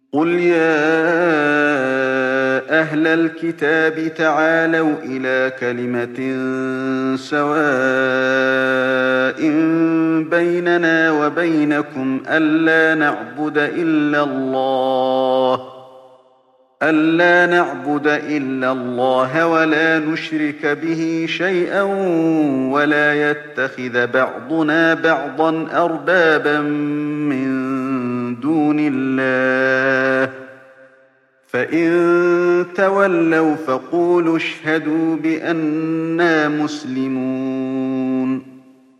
قُلْ يَا أَهْلَ الْكِتَابِ تَعَالَوْا إِلَىٰ كَلِمَةٍ سَوَاءٍ بَيْنَنَا وَبَيْنَكُمْ أَلَّا نَعْبُدَ إِلَّا اللَّهَ وَلَا نُشْرِكَ بِهِ شَيْئًا وَلَا يَتَّخِذَ بَعْضُنَا بَعْضًا أَرْبَابًا مِّن دُونِ اللَّهِ ۚ فَإِن تَوَلَّوْا فَقُولُوا اشْهَدُوا بِأَنَّا مُسْلِمُونَ